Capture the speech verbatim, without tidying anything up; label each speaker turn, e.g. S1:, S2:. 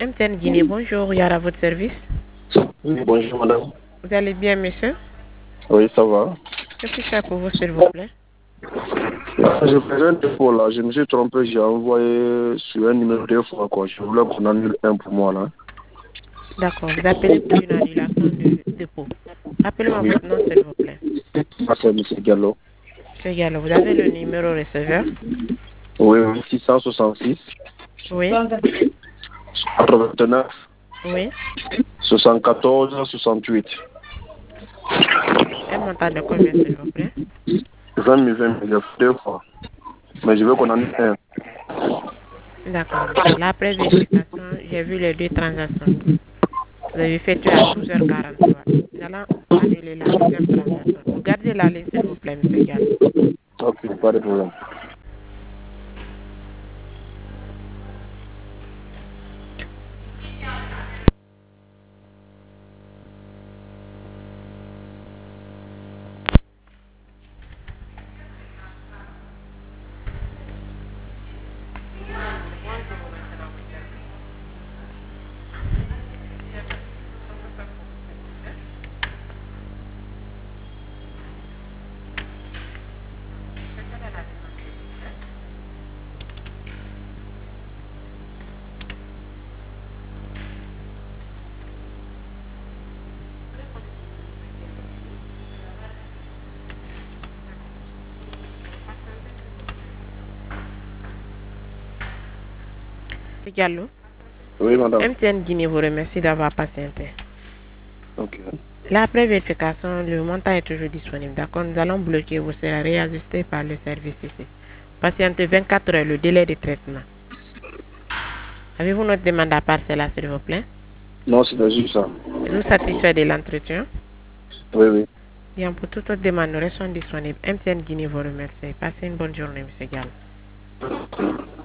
S1: M T N Guinée, bonjour, Yara, à votre service.
S2: Oui, bonjour madame.
S1: Vous allez bien, monsieur?
S2: Oui, ça va.
S1: Que puis-je faire pour vous, s'il vous plaît?
S2: Je faisais un dépôt là, je me suis trompé, j'ai envoyé sur un numéro deux fois quoi. Je voulais qu'on annule un pour moi là.
S1: D'accord, vous appelez pour une annulation de dépôt. Rappelez-moi
S2: Oui,
S1: votre nom, s'il vous plaît.
S2: ça c'est M. Gallo.
S1: Monsieur Gallo, vous avez le numéro receveur?
S2: Oui, oui, six cent soixante-six,
S1: Oui,
S2: quatre-vingt-neuf,
S1: oui.
S2: soixante-quatorze, soixante-huit.
S1: Un montant de combien, s'il vous plaît?
S2: vingt mille, vingt mille, deux fois. Mais je veux qu'on annule un.
S1: D'accord, monsieur. Là, après vérification, j'ai vu les deux transactions. Vous avez effectué à douze heures quarante-trois. Nous allons annuler la deuxième transaction. Vous gardez la ligne, s'il vous plaît, monsieur Gallo.
S2: Ok, pas de problème.
S1: Monsieur Gallo,
S2: Oui, madame.
S1: M T N Guinée vous remercie d'avoir patienté.
S2: Ok.
S1: Là, après vérification, le montant est toujours disponible. D'accord, nous allons bloquer, vous serez réajusté par le service ici. Patientez vingt-quatre heures, le délai de traitement. Avez-vous notre demande à part cela, s'il vous plaît?
S2: Non, c'est juste ça.
S1: Êtes-vous satisfait de l'entretien?
S2: Oui, oui.
S1: Bien, pour toute autre demande, nous restons disponibles. M T N Guinée vous remercie. Passez une bonne journée, monsieur Gallo.